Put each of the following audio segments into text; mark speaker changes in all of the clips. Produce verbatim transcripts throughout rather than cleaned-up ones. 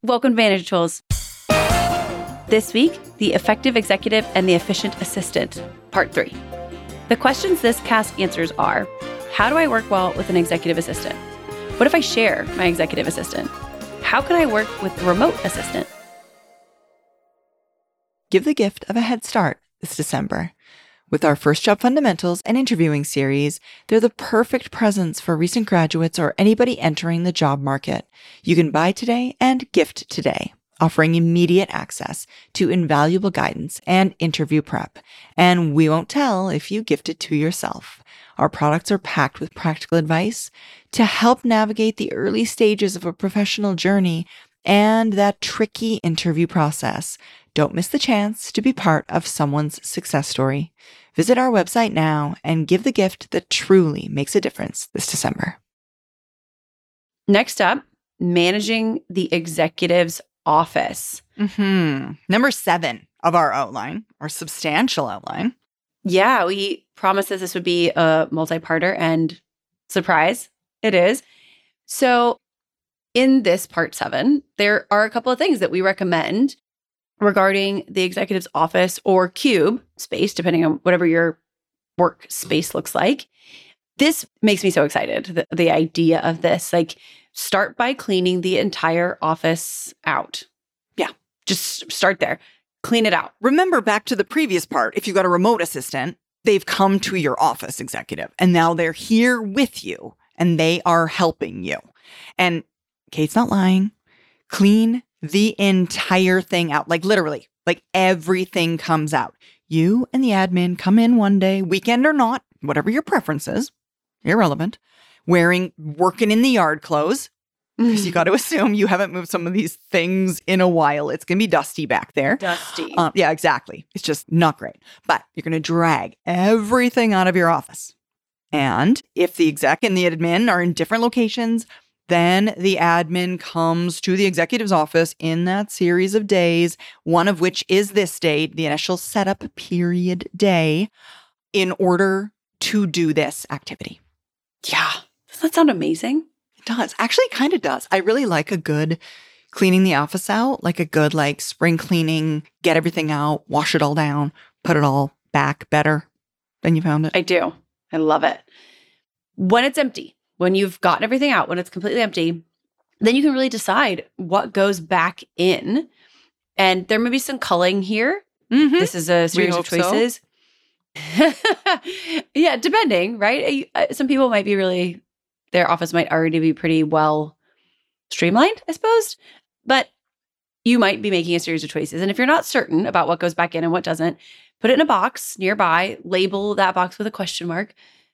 Speaker 1: Welcome to Vantage Tools. This week, the effective executive and the efficient assistant, part three. The questions this cast answers are, how do I work well with an executive assistant? What if I share my executive assistant? How can I work with a remote assistant?
Speaker 2: Give the gift of a head start this December. With our First Job Fundamentals and interviewing series, they're the perfect presents for recent graduates or anybody entering the job market. You can buy today and gift today, offering immediate access to invaluable guidance and interview prep. And we won't tell if you gift it to yourself. Our products are packed with practical advice to help navigate the early stages of a professional journey and that tricky interview process. Don't miss the chance to be part of someone's success story. Visit our website now and give the gift that truly makes a difference this December.
Speaker 1: Next up, managing the executive's office.
Speaker 2: Mm-hmm. Number seven of our outline, our substantial outline.
Speaker 1: Yeah, we promised that this would be a multi-parter, and surprise, it is. So in this part seven, there are a couple of things that we recommend regarding the executive's office or cube space, depending on whatever your work space looks like. This makes me so excited, the, the idea of this. Like, start by cleaning the entire office out. Yeah, just start there. Clean it out.
Speaker 2: Remember back to the previous part, if you've got a remote assistant, they've come to your office executive and now they're here with you and they are helping you. And Kate's not lying. Clean the entire thing out. Like literally, like everything comes out. You and the admin come in one day, weekend or not, whatever your preference is, irrelevant, wearing, working in the yard clothes. Because you got to assume you haven't moved some of these things in a while. It's going to be dusty back there.
Speaker 1: Dusty.
Speaker 2: Um, yeah, exactly. It's just not great. But you're going to drag everything out of your office. And if the exec and the admin are in different locations, then the admin comes to the executive's office in that series of days, one of which is this day, the initial setup period day, in order to do this activity.
Speaker 1: Yeah. Does that sound amazing?
Speaker 2: Does. Actually, kind of does. I really like a good cleaning the office out, like a good like spring cleaning, get everything out, wash it all down, put it all back better than you found it.
Speaker 1: I do. I love it. When it's empty, when you've gotten everything out, when it's completely empty, then you can really decide what goes back in. And there may be some culling here. Mm-hmm. This is a series of choices. So. Yeah, depending, right? Some people might be really... Their office might already be pretty well streamlined, I suppose. But you might be making a series of choices. And if you're not certain about what goes back in and what doesn't, put it in a box nearby, label that box with a question mark.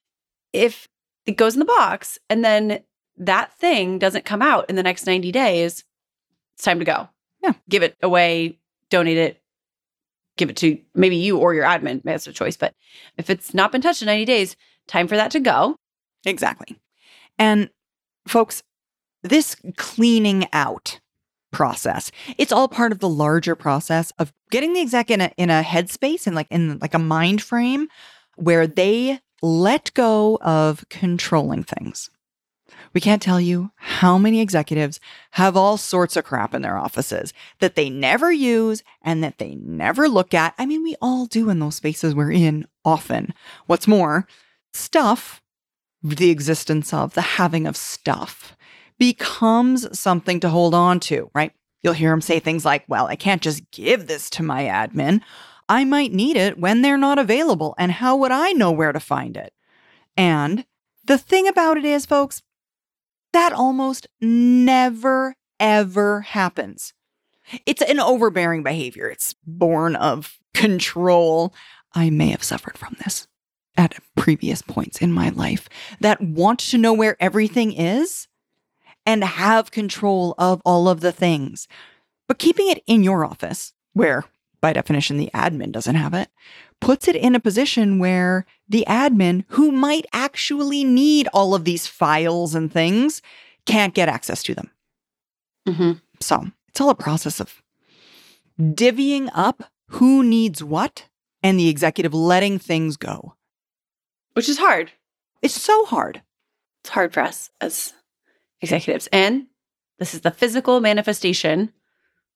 Speaker 1: If it goes in the box and then that thing doesn't come out in the next ninety days, it's time to go.
Speaker 2: Yeah.
Speaker 1: Give it away, donate it, give it to maybe you or your admin. That's a choice. But if it's not been touched in ninety days, time for that to go.
Speaker 2: Exactly. And folks, this cleaning out process, it's all part of the larger process of getting the exec in a in a headspace and like in like a mind frame where they let go of controlling things. We can't tell you how many executives have all sorts of crap in their offices that they never use and that they never look at. I mean, we all do in those spaces we're in often. What's more, stuff, the existence of, the having of stuff becomes something to hold on to, right? You'll hear them say things like, well, I can't just give this to my admin. I might need it when they're not available. And how would I know where to find it? And the thing about it is, folks, that almost never, ever happens. It's an overbearing behavior. It's born of control. I may have suffered from this at previous points in my life that want to know where everything is and have control of all of the things. But keeping it in your office, where by definition the admin doesn't have it, puts it in a position where the admin, who might actually need all of these files and things, can't get access to them. Mm-hmm. So it's all a process of divvying up who needs what and the executive letting things go.
Speaker 1: Which is hard.
Speaker 2: It's so hard.
Speaker 1: It's hard for us as executives. And this is the physical manifestation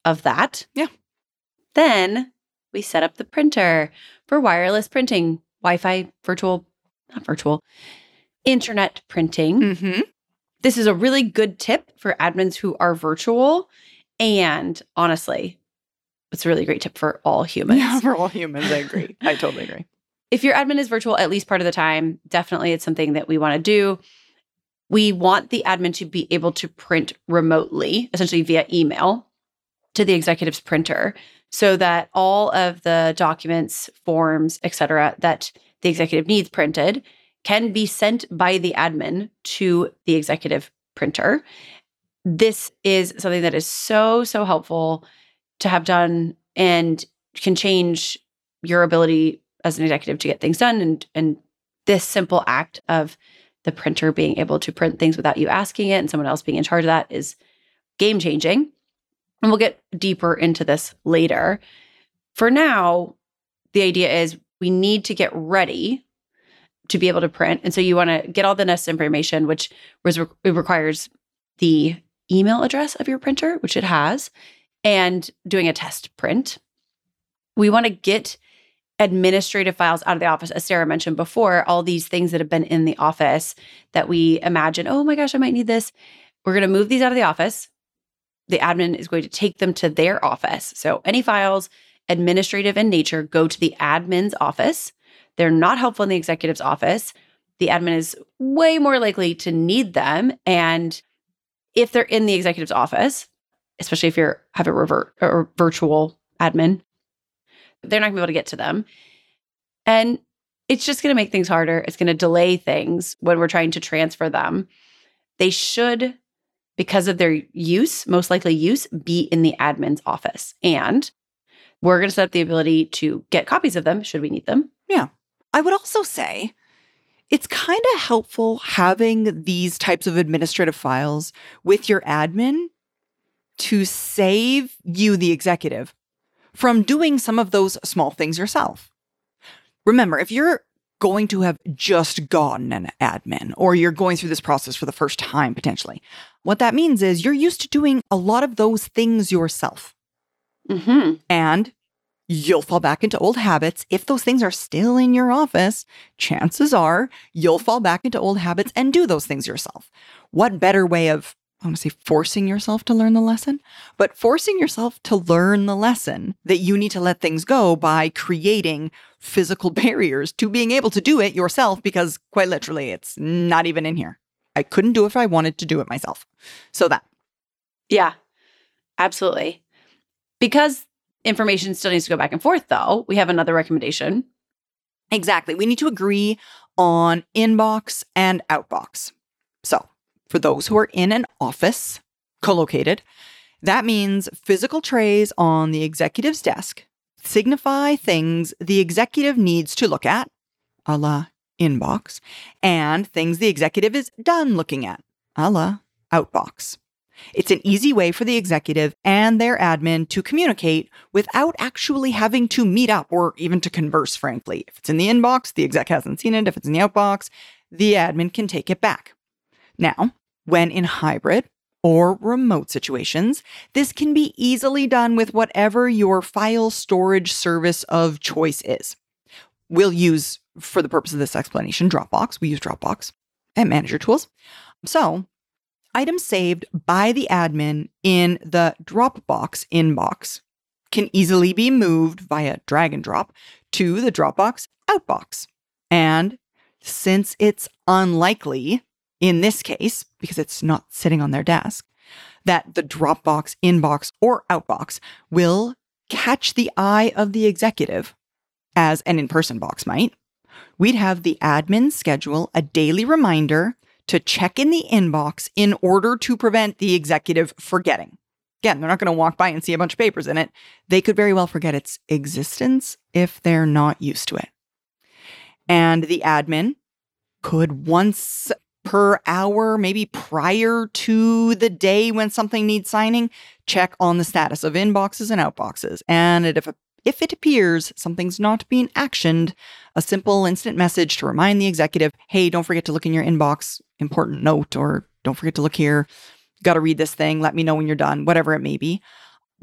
Speaker 1: of that.
Speaker 2: Yeah.
Speaker 1: Then we set up the printer for wireless printing, Wi-Fi, virtual, not virtual, internet printing.
Speaker 2: Mm-hmm.
Speaker 1: This is a really good tip for admins who are virtual. And honestly, it's a really great tip for all humans.
Speaker 2: Yeah, for all humans, I agree. I totally agree.
Speaker 1: If your admin is virtual at least part of the time, definitely it's something that we want to do. We want the admin to be able to print remotely, essentially via email, to the executive's printer, so that all of the documents, forms, et cetera, that the executive needs printed can be sent by the admin to the executive printer. This is something that is so, so helpful to have done and can change your ability as an executive to get things done. And, and this simple act of the printer being able to print things without you asking it and someone else being in charge of that is game changing. And we'll get deeper into this later. For now, the idea is we need to get ready to be able to print. And so you want to get all the necessary information, which was re- it requires the email address of your printer, which it has, and doing a test print. We want to get administrative files out of the office. As Sarah mentioned before, all these things that have been in the office that we imagine, oh my gosh, I might need this. We're going to move these out of the office. The admin is going to take them to their office. So any files, administrative in nature, go to the admin's office. They're not helpful in the executive's office. The admin is way more likely to need them. And if they're in the executive's office, especially if you have a revert or virtual admin, they're not going to be able to get to them. And it's just going to make things harder. It's going to delay things when we're trying to transfer them. They should, because of their use, most likely use, be in the admin's office. And we're going to set up the ability to get copies of them should we need them.
Speaker 2: Yeah. I would also say it's kind of helpful having these types of administrative files with your admin to save you, the executive, from doing some of those small things yourself. Remember, if you're going to have just gotten an admin or you're going through this process for the first time, potentially, what that means is you're used to doing a lot of those things yourself.
Speaker 1: Mm-hmm.
Speaker 2: And you'll fall back into old habits. If those things are still in your office, chances are you'll fall back into old habits and do those things yourself. What better way of, I want to say forcing yourself to learn the lesson, but forcing yourself to learn the lesson that you need to let things go by creating physical barriers to being able to do it yourself, because quite literally, it's not even in here. I couldn't do it if I wanted to do it myself. So that.
Speaker 1: Yeah, absolutely. Because information still needs to go back and forth, though, we have another recommendation.
Speaker 2: Exactly. We need to agree on inbox and outbox. So for those who are in an office, co-located, that means physical trays on the executive's desk signify things the executive needs to look at, a la inbox, and things the executive is done looking at, a la outbox. It's an easy way for the executive and their admin to communicate without actually having to meet up or even to converse, frankly. If it's in the inbox, the exec hasn't seen it. If it's in the outbox, the admin can take it back. Now, when in hybrid or remote situations, this can be easily done with whatever your file storage service of choice is. We'll use, for the purpose of this explanation, Dropbox. We use Dropbox and Manager Tools. So, items saved by the admin in the Dropbox inbox can easily be moved via drag and drop to the Dropbox outbox. And since it's unlikely, in this case, because it's not sitting on their desk, that the Dropbox inbox or outbox will catch the eye of the executive, as an in-person box might, we'd have the admin schedule a daily reminder to check in the inbox in order to prevent the executive forgetting. Again, they're not going to walk by and see a bunch of papers in it. They could very well forget its existence if they're not used to it. And the admin could once per hour, maybe prior to the day when something needs signing, check on the status of inboxes and outboxes. And if, if it appears something's not being actioned, a simple instant message to remind the executive, hey, don't forget to look in your inbox, important note, or don't forget to look here, got to read this thing, let me know when you're done, whatever it may be,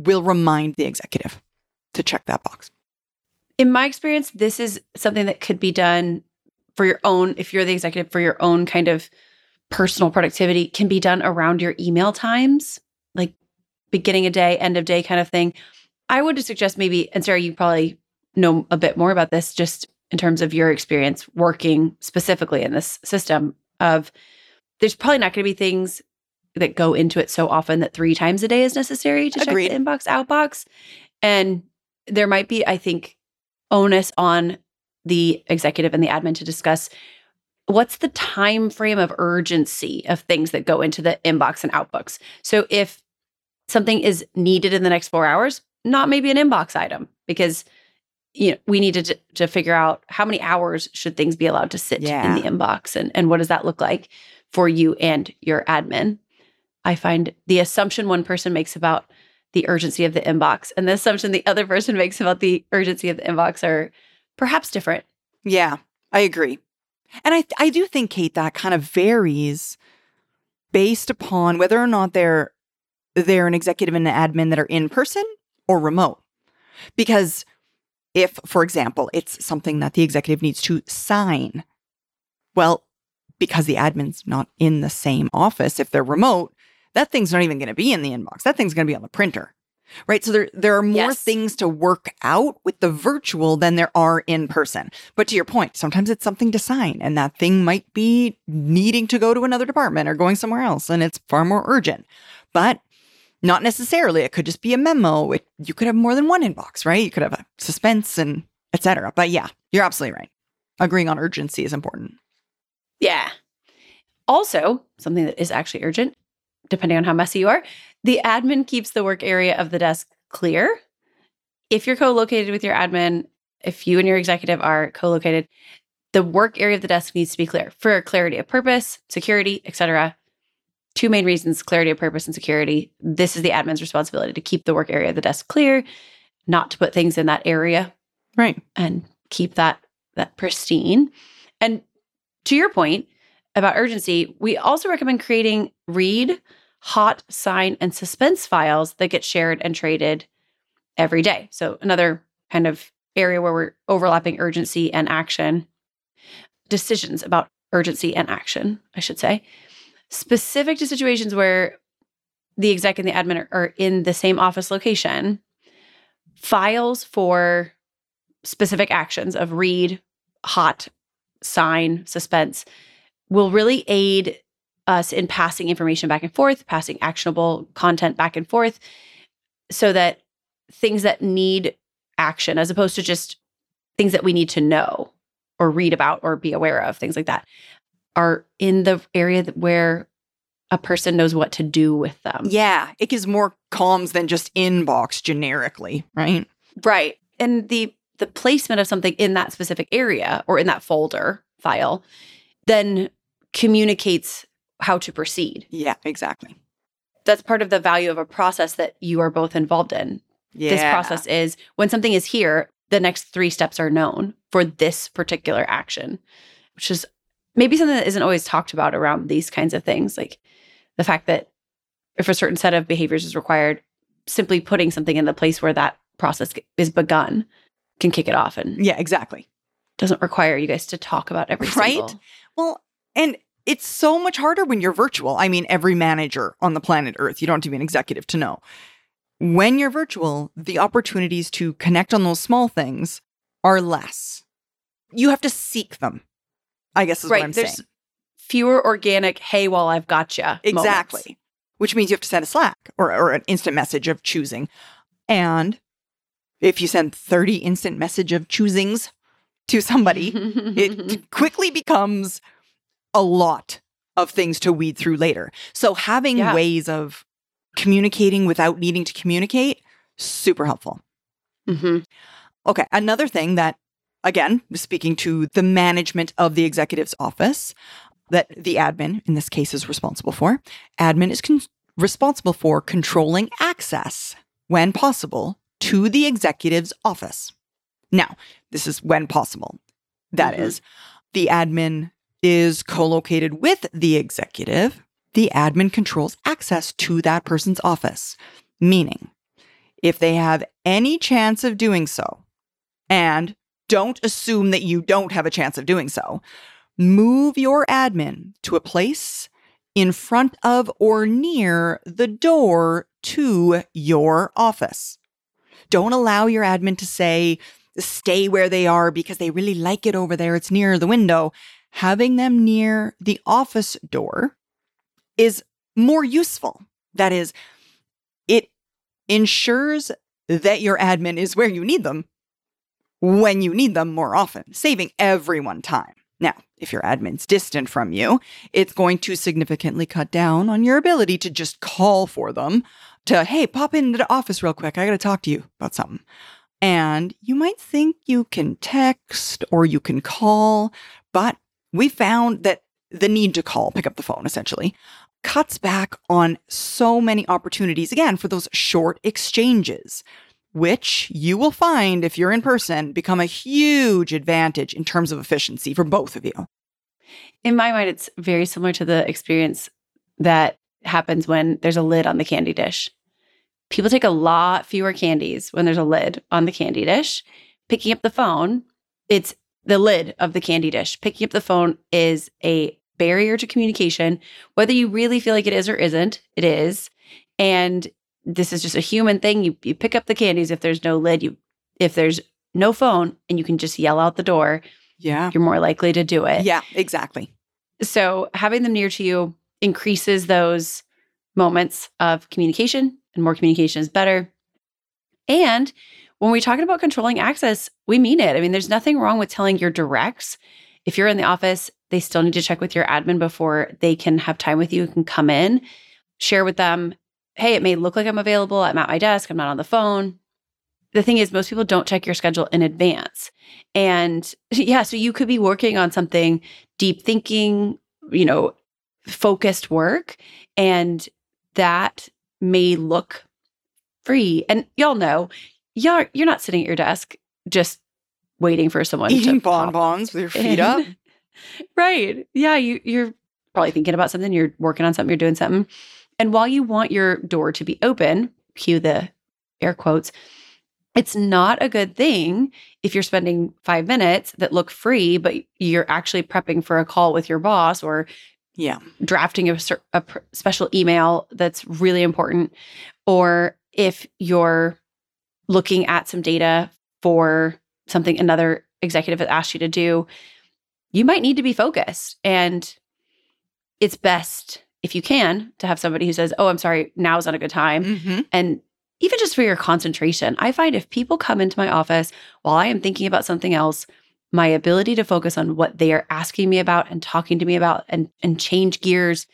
Speaker 2: will remind the executive to check that box.
Speaker 1: In my experience, this is something that could be done for your own, if you're the executive, for your own kind of personal productivity, can be done around your email times, like beginning of day, end of day kind of thing. I would suggest maybe, and Sarah, you probably know a bit more about this just in terms of your experience working specifically in this system of there's probably not going to be things that go into it so often that three times a day is necessary to
Speaker 2: Agreed.
Speaker 1: check the inbox, outbox. And there might be, I think, onus on the executive and the admin to discuss what's the time frame of urgency of things that go into the inbox and outbox. So if something is needed in the next four hours, not maybe an inbox item, because you know we need to, to figure out how many hours should things be allowed to sit
Speaker 2: Yeah.
Speaker 1: in the inbox, and, and what does that look like for you and your admin. I find the assumption one person makes about the urgency of the inbox and the assumption the other person makes about the urgency of the inbox are perhaps different.
Speaker 2: Yeah, I agree. And I I do think, Kate, that kind of varies based upon whether or not they're they're an executive and an admin that are in person or remote. Because if, for example, it's something that the executive needs to sign, well, because the admin's not in the same office, if they're remote, that thing's not even going to be in the inbox. That thing's going to be on the printer, right? So there, there are more
Speaker 1: Yes.
Speaker 2: things to work out with the virtual than there are in person. But to your point, sometimes it's something to sign and that thing might be needing to go to another department or going somewhere else and it's far more urgent. But not necessarily. It could just be a memo. It, you could have more than one inbox, right? You could have a suspense and et cetera. But yeah, you're absolutely right. Agreeing on urgency is important.
Speaker 1: Yeah. Also, something that is actually urgent, depending on how messy you are, the admin keeps the work area of the desk clear. If you're co-located with your admin, if you and your executive are co-located, the work area of the desk needs to be clear for clarity of purpose, security, et cetera. Two main reasons, clarity of purpose and security. This is the admin's responsibility to keep the work area of the desk clear, not to put things in that area.
Speaker 2: Right.
Speaker 1: And keep that, that pristine. And to your point about urgency, we also recommend creating read, hot, sign, and suspense files that get shared and traded every day. So another kind of area where we're overlapping urgency and action. Decisions about urgency and action, I should say. Specific to situations where the exec and the admin are, are in the same office location, files for specific actions of read, hot, sign, suspense will really aid us in passing information back and forth, passing actionable content back and forth, so that things that need action, as opposed to just things that we need to know or read about or be aware of, things like that, are in the area that where a person knows what to do with them.
Speaker 2: Yeah. It gives more comms than just inbox generically, right?
Speaker 1: Right. And the the placement of something in that specific area or in that folder file then communicates how to proceed.
Speaker 2: Yeah, exactly.
Speaker 1: That's part of the value of a process that you are both involved in.
Speaker 2: Yeah.
Speaker 1: This process is when something is here, the next three steps are known for this particular action, which is maybe something that isn't always talked about around these kinds of things. Like the fact that if a certain set of behaviors is required, simply putting something in the place where that process is begun can kick it off and
Speaker 2: Yeah, exactly.
Speaker 1: doesn't require you guys to talk about every
Speaker 2: Right?
Speaker 1: single.
Speaker 2: Well, and it's so much harder when you're virtual. I mean, every manager on the planet Earth, you don't have to be an executive to know. When you're virtual, the opportunities to connect on those small things are less. You have to seek them, I guess is
Speaker 1: Right.
Speaker 2: what I'm
Speaker 1: There's
Speaker 2: saying.
Speaker 1: fewer organic, hey, well, I've gotcha.
Speaker 2: Exactly.
Speaker 1: moments.
Speaker 2: Which means you have to send a Slack or, or an instant message of choosing. And if you send thirty instant message of choosings to somebody, it quickly becomes a lot of things to weed through later. So having
Speaker 1: Yeah.
Speaker 2: ways of communicating without needing to communicate, super helpful.
Speaker 1: hmm
Speaker 2: Okay, another thing that, again, speaking to the management of the executive's office, that the admin, in this case, is responsible for. Admin is con- responsible for controlling access, when possible, to the executive's office. Now, this is when possible. That
Speaker 1: Mhm.
Speaker 2: is, the admin is co-located with the executive. The admin controls access to that person's office, meaning if they have any chance of doing so, and don't assume that you don't have a chance of doing so, move your admin to a place in front of or near the door to your office. Don't allow your admin to say, stay where they are because they really like it over there. It's near the window. Having them near the office door is more useful. That is, it ensures that your admin is where you need them when you need them more often, saving everyone time. Now, if your admin's distant from you, it's going to significantly cut down on your ability to just call for them to, hey, pop into the office real quick. I got to talk to you about something. And you might think you can text or you can call, but we found that the need to call, pick up the phone essentially, cuts back on so many opportunities, again, for those short exchanges, which you will find if you're in person become a huge advantage in terms of efficiency for both of you.
Speaker 1: In my mind, it's very similar to the experience that happens when there's a lid on the candy dish. People take a lot fewer candies when there's a lid on the candy dish. Picking up the phone, it's the lid of the candy dish. Picking up the phone is a barrier to communication, whether you really feel like it is or isn't, it is. And this is just a human thing. You you pick up the candies if there's no lid. You if there's no phone and you can just yell out the door,
Speaker 2: yeah,
Speaker 1: you're more likely to do it.
Speaker 2: Yeah, exactly.
Speaker 1: So having them near to you increases those moments of communication, and more communication is better. And when we're talking about controlling access, we mean it. I mean, there's nothing wrong with telling your directs. If you're in the office, they still need to check with your admin before they can have time with you, can come in, share with them, hey, it may look like I'm available. I'm at my desk. I'm not on the phone. The thing is, most people don't check your schedule in advance. And yeah, so you could be working on something, deep thinking, you know, focused work, and that may look free. And y'all know, y'all, you're not sitting at your desk just waiting for someone
Speaker 2: eating
Speaker 1: to pop
Speaker 2: bonbons with your feet up.
Speaker 1: Right. Yeah, you, you're probably thinking about something. You're working on something. You're doing something. And while you want your door to be open, cue the air quotes, it's not a good thing if you're spending five minutes that look free, but you're actually prepping for a call with your boss or
Speaker 2: yeah,
Speaker 1: drafting a, a special email that's really important. Or if you're looking at some data for something another executive has asked you to do, you might need to be focused. And it's best, if you can, to have somebody who says, oh, I'm sorry, now's not a good time.
Speaker 2: Mm-hmm.
Speaker 1: And even just for your concentration, I find if people come into my office while I am thinking about something else, my ability to focus on what they are asking me about and talking to me about and, and change gears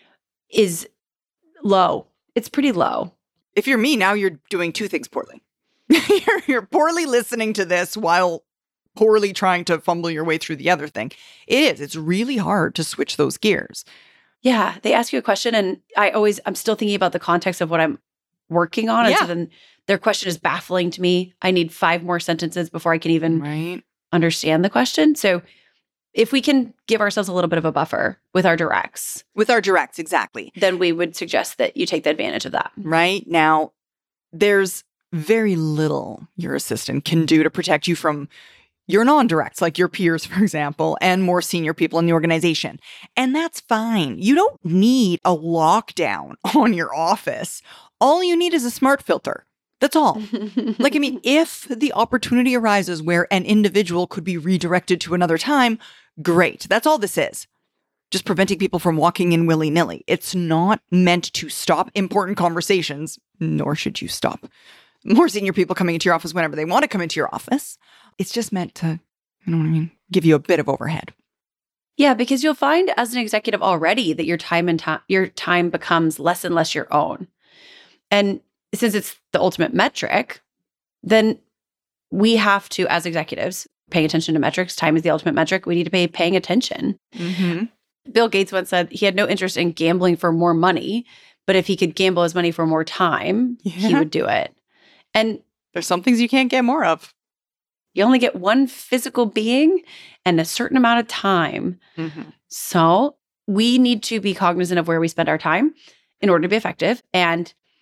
Speaker 1: is low. It's pretty low.
Speaker 2: If you're me, now you're doing two things poorly. you're, you're poorly listening to this while poorly trying to fumble your way through the other thing. It is. It's really hard to switch those gears.
Speaker 1: Yeah. They ask you a question and I always, I'm still thinking about the context of what I'm working on.
Speaker 2: Yeah.
Speaker 1: And so then their question is baffling to me. I need five more sentences before I can even
Speaker 2: right.
Speaker 1: understand the question. So if we can give ourselves a little bit of a buffer with our directs.
Speaker 2: With our directs, exactly.
Speaker 1: Then we would suggest that you take the advantage of that.
Speaker 2: Right. Now, there's very little your assistant can do to protect you from your non-directs, like your peers, for example, and more senior people in the organization. And that's fine. You don't need a lockdown on your office. All you need is a smart filter. That's all. Like, I mean, if the opportunity arises where an individual could be redirected to another time, great. That's all this is. Just preventing people from walking in willy-nilly. It's not meant to stop important conversations, nor should you stop more senior people coming into your office whenever they want to come into your office. It's just meant to, you know what I mean, give you a bit of overhead.
Speaker 1: Yeah, because you'll find as an executive already that your time and time your time becomes less and less your own. And since it's the ultimate metric, then we have to, as executives, paying attention to metrics. Time is the ultimate metric. We need to be paying attention.
Speaker 2: Mm-hmm.
Speaker 1: Bill Gates once said he had no interest in gambling for more money, but if he could gamble his money for more time,
Speaker 2: yeah.
Speaker 1: he would do it. And
Speaker 2: there's some things you can't get more of.
Speaker 1: You only get one physical being and a certain amount of time.
Speaker 2: Mm-hmm.
Speaker 1: So we need to be cognizant of where we spend our time in order to be effective. And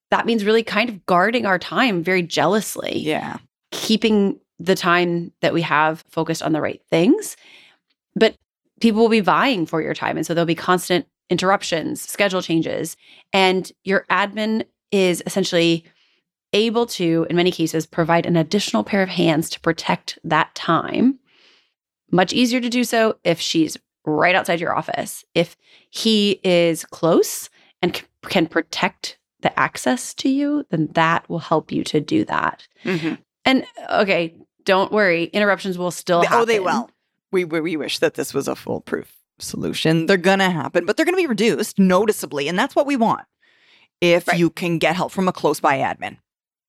Speaker 1: that means really kind of guarding our time very jealously.
Speaker 2: Yeah.
Speaker 1: Keeping the time that we have focused on the right things. But people will be vying for your time. And so there'll be constant interruptions, schedule changes. And your admin is essentially able to, in many cases, provide an additional pair of hands to protect that time. Much easier to do so if she's right outside your office. If he is close and c- can protect the access to you, then that will help you to do that.
Speaker 2: Mm-hmm.
Speaker 1: And okay, don't worry, interruptions will still happen.
Speaker 2: Oh, they will. We, we, we wish that this was a foolproof solution. They're going to happen, but they're going to be reduced noticeably. And that's what we want if right. you can get help from a close by admin.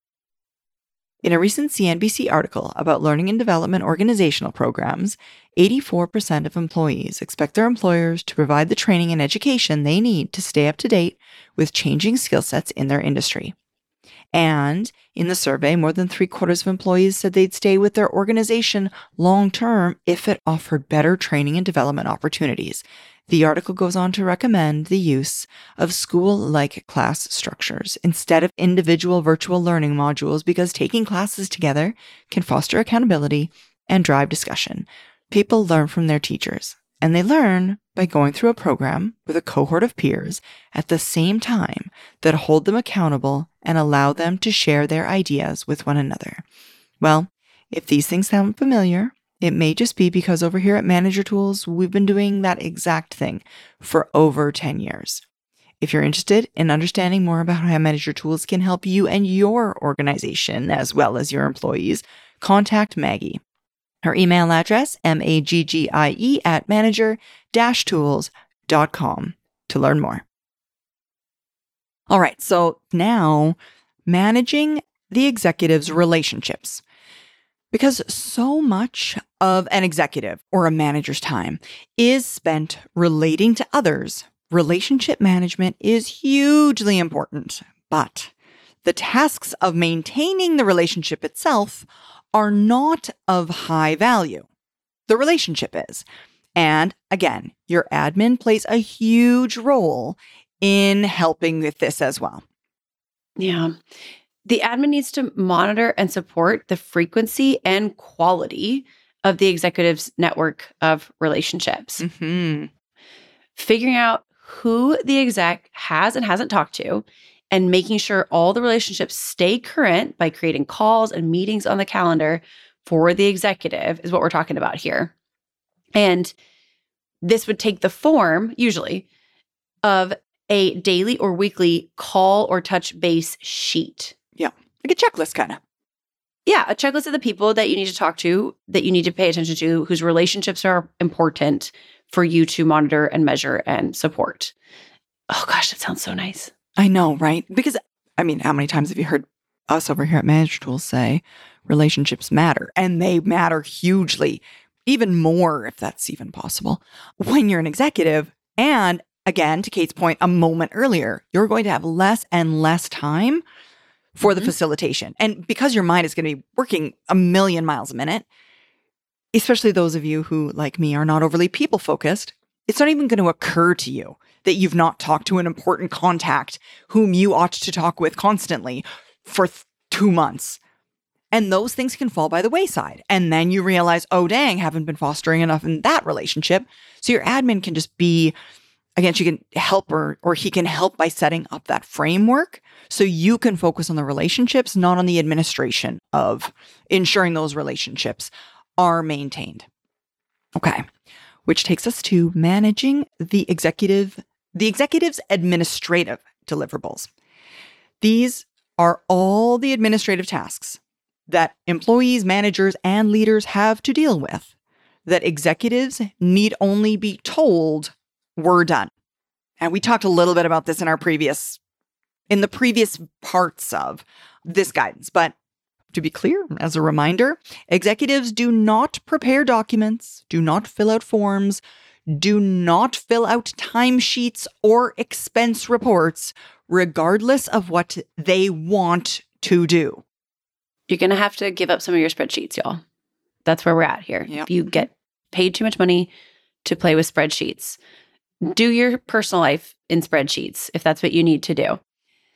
Speaker 2: In a recent C N B C article about learning and development organizational programs, eighty-four percent of employees expect their employers to provide the training and education they need to stay up to date with changing skill sets in their industry. And in the survey, more than three quarters of employees said they'd stay with their organization long term if it offered better training and development opportunities. The article goes on to recommend the use of school-like class structures instead of individual virtual learning modules because taking classes together can foster accountability and drive discussion. People learn from their teachers, and they learn by going through a program with a cohort of peers at the same time that hold them accountable and allow them to share their ideas with one another. Well, if these things sound familiar, it may just be because over here at Manager Tools, we've been doing that exact thing for over ten years. If you're interested in understanding more about how Manager Tools can help you and your organization, as well as your employees, contact Maggie. Her email address, M-A-G-G-I-E at manager dash tools dot com to learn more. All right, so now managing the executive's relationships. Because so much of an executive or a manager's time is spent relating to others, relationship management is hugely important. But the tasks of maintaining the relationship itself are not of high value. The relationship is. And again, your admin plays a huge role in helping with this as well.
Speaker 1: Yeah. The admin needs to monitor and support the frequency and quality of the executive's network of relationships.
Speaker 2: Mm-hmm.
Speaker 1: Figuring out who the exec has and hasn't talked to, and making sure all the relationships stay current by creating calls and meetings on the calendar for the executive is what we're talking about here. And this would take the form, usually, of a daily or weekly call or touch base sheet.
Speaker 2: Yeah, like a checklist kind of.
Speaker 1: Yeah, a checklist of the people that you need to talk to, that you need to pay attention to, whose relationships are important for you to monitor and measure and support. Oh gosh, that sounds so nice.
Speaker 2: I know, right? Because, I mean, how many times have you heard us over here at Manager Tools say relationships matter? And they matter hugely, even more if that's even possible, when you're an executive. And again, to Kate's point a moment earlier, you're going to have less and less time for the mm-hmm. facilitation. And because your mind is going to be working a million miles a minute, especially those of you who, like me, are not overly people-focused, it's not even going to occur to you that you've not talked to an important contact whom you ought to talk with constantly for th- two months. And those things can fall by the wayside. And then you realize, oh, dang, haven't been fostering enough in that relationship. So your admin can just be, again, she can help her, or he can help by setting up that framework so you can focus on the relationships, not on the administration of ensuring those relationships are maintained. Okay. Which takes us to managing the executive, the executive's administrative deliverables. These are all the administrative tasks that employees, managers, and leaders have to deal with that executives need only be told we're done. And we talked a little bit about this in our previous, in the previous parts of this guidance. But to be clear, as a reminder, executives do not prepare documents, do not fill out forms, do not fill out timesheets or expense reports, regardless of what they want to do.
Speaker 1: You're going to have to give up some of your spreadsheets, y'all. That's where we're at here.
Speaker 2: Yep.
Speaker 1: If you get paid too much money to play with spreadsheets, do your personal life in spreadsheets if that's what you need to do.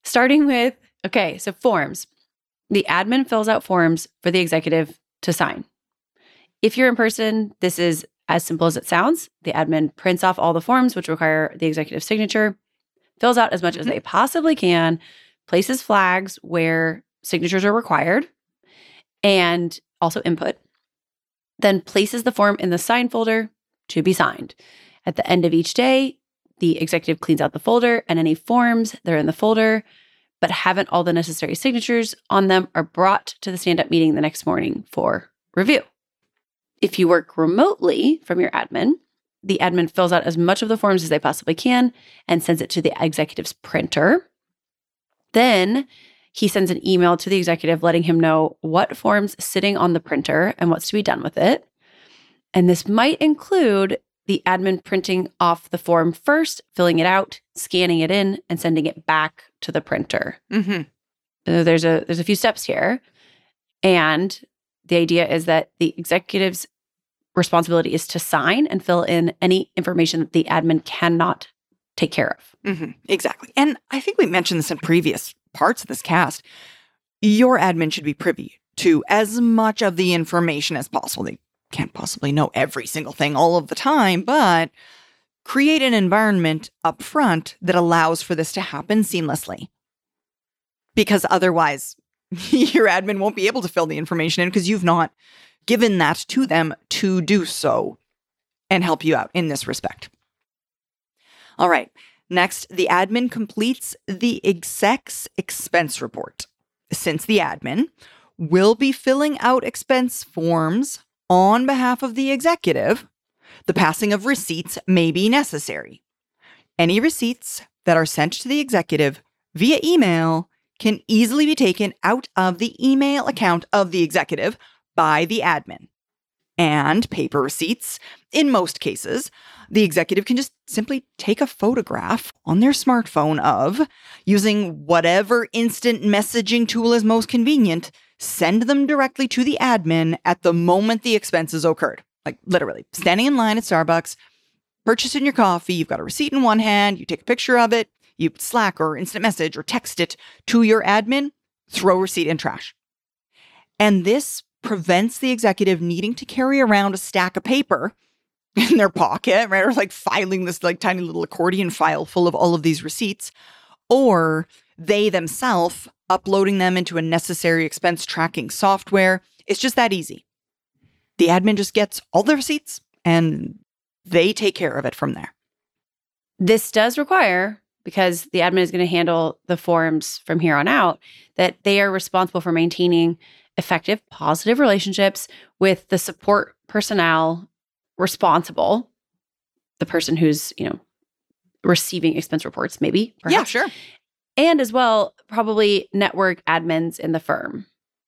Speaker 1: Starting with, okay, so forms. The admin fills out forms for the executive to sign. If you're in person, this is as simple as it sounds. The admin prints off all the forms which require the executive signature, fills out as much as they possibly can, places flags where signatures are required, and also input, then places the form in the sign folder to be signed. At the end of each day, the executive cleans out the folder, and any forms that are in the folder but haven't all the necessary signatures on them are brought to the stand-up meeting the next morning for review. If you work remotely from your admin, the admin fills out as much of the forms as they possibly can and sends it to the executive's printer. Then he sends an email to the executive letting him know what form's sitting on the printer and what's to be done with it. And this might include the admin printing off the form first, filling it out, scanning it in, and sending it back to the printer.
Speaker 2: Mm-hmm.
Speaker 1: Uh, there's a there's a few steps here. And the idea is that the executive's responsibility is to sign and fill in any information that the admin cannot take care of.
Speaker 2: Mm-hmm. Exactly. And I think we mentioned this in previous parts of this cast. Your admin should be privy to as much of the information as possible. They can't possibly know every single thing all of the time, but create an environment up front that allows for this to happen seamlessly. Because otherwise, your admin won't be able to fill the information in because you've not given that to them to do so and help you out in this respect. All right. Next, the admin completes the exec's expense report. Since the admin will be filling out expense forms on behalf of the executive, the passing of receipts may be necessary. Any receipts that are sent to the executive via email can easily be taken out of the email account of the executive by the admin. And paper receipts, in most cases, the executive can just simply take a photograph on their smartphone of, using whatever instant messaging tool is most convenient, send them directly to the admin at the moment the expenses occurred. Like literally, standing in line at Starbucks, purchasing your coffee, you've got a receipt in one hand, you take a picture of it, you Slack or instant message or text it to your admin, throw receipt in trash. And this prevents the executive needing to carry around a stack of paper in their pocket, right? Or like filing this like tiny little accordion file full of all of these receipts, or they themselves uploading them into a necessary expense tracking software. It's just that easy. The admin just gets all the receipts and they take care of it from there.
Speaker 1: This does require, because the admin is going to handle the forms from here on out, that they are responsible for maintaining effective, positive relationships with the support personnel responsible, the person who's, you know, receiving expense reports, maybe. Perhaps.
Speaker 2: Yeah, sure.
Speaker 1: And as well, probably network admins in the firm,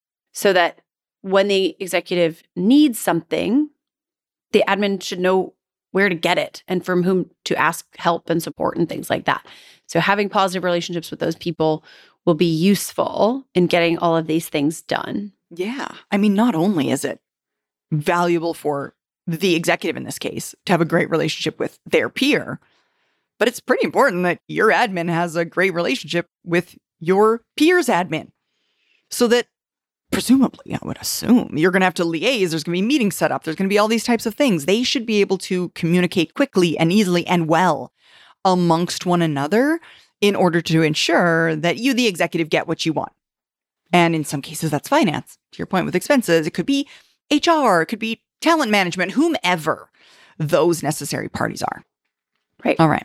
Speaker 1: so that when the executive needs something, the admin should know where to get it and from whom to ask help and support and things like that. So having positive relationships with those people will be useful in getting all of these things done.
Speaker 2: Yeah. I mean, not only is it valuable for the executive in this case to have a great relationship with their peer, but it's pretty important that your admin has a great relationship with your peer's admin, so that presumably, I would assume, you're going to have to liaise. There's going to be meetings set up. There's going to be all these types of things. They should be able to communicate quickly and easily and well amongst one another in order to ensure that you, the executive, get what you want. And in some cases, that's finance. To your point with expenses, it could be H R, it could be talent management, whomever those necessary parties are.
Speaker 1: Right.
Speaker 2: All right.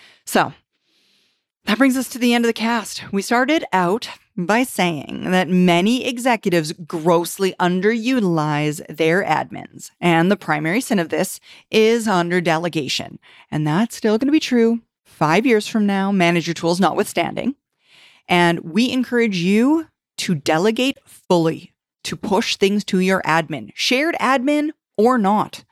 Speaker 2: So that brings us to the end of the cast. We started out by saying that many executives grossly underutilize their admins. And the primary sin of this is under delegation. And that's still going to be true five years from now, manager tools notwithstanding. And we encourage you to delegate fully, to push things to your admin, shared admin or not,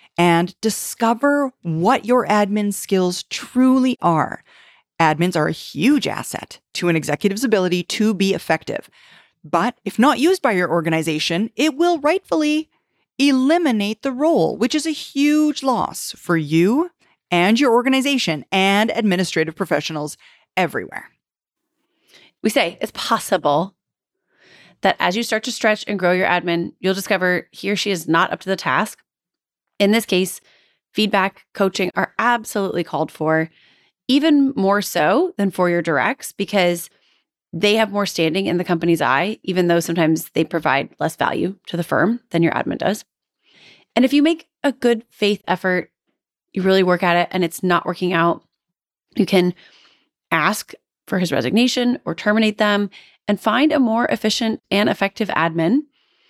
Speaker 2: and discover what your admin skills truly are. Admins are a huge asset to an executive's ability to be effective. But if not used by your organization, it will rightfully eliminate the role, which is a huge loss for you and your organization and administrative professionals everywhere.
Speaker 1: We say it's possible that as you start to stretch and grow your admin, you'll discover he or she is not up to the task. In this case, feedback, coaching are absolutely called for, even more so than for your directs, because they have more standing in the company's eye, even though sometimes they provide less value to the firm than your admin does. And if you make a good faith effort, you really work at it and it's not working out, you can ask for his resignation or terminate them and find a more efficient and effective admin.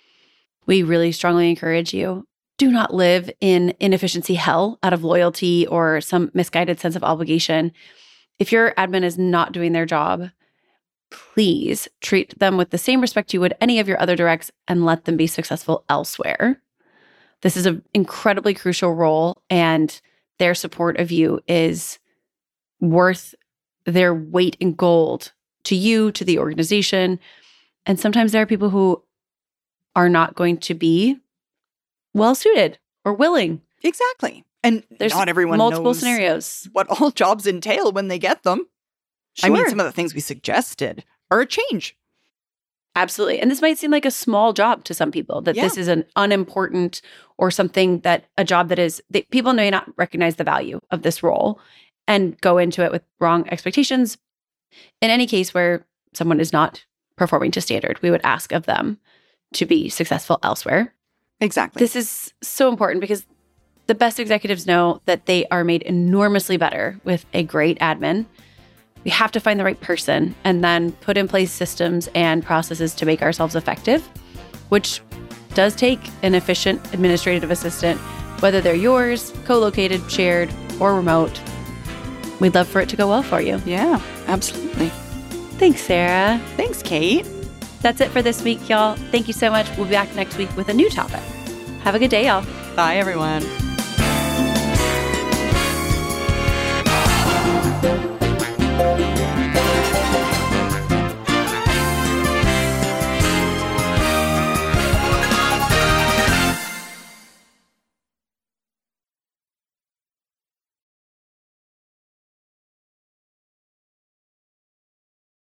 Speaker 1: We really strongly encourage you, do not live in inefficiency hell out of loyalty or some misguided sense of obligation. If your admin is not doing their job, please treat them with the same respect you would any of your other directs and let them be successful elsewhere. This is an incredibly crucial role, and their support of you is worth their weight in gold to you, to the organization. And sometimes there are people who are not going to be well-suited or willing.
Speaker 2: Exactly. And
Speaker 1: There's
Speaker 2: not everyone
Speaker 1: multiple
Speaker 2: knows
Speaker 1: scenarios.
Speaker 2: what all jobs entail when they get them.
Speaker 1: Sure.
Speaker 2: I mean, some of the things we suggested are a change.
Speaker 1: Absolutely. And this might seem like a small job to some people, that
Speaker 2: Yeah.
Speaker 1: this is an unimportant or something that a job that is, that people may not recognize the value of this role and go into it with wrong expectations. In any case where someone is not performing to standard, we would ask of them to be successful elsewhere.
Speaker 2: Exactly.
Speaker 1: This is so important because the best executives know that they are made enormously better with a great admin. We have to find the right person and then put in place systems and processes to make ourselves effective, which does take an efficient administrative assistant, whether they're yours, co-located, shared, or remote. We'd love for it to go well for you.
Speaker 2: Yeah, absolutely.
Speaker 1: Thanks, Sarah.
Speaker 2: Thanks, Kate.
Speaker 1: That's it for this week, y'all. Thank you so much. We'll be back next week with a new topic. Have a good day, y'all.
Speaker 2: Bye, everyone.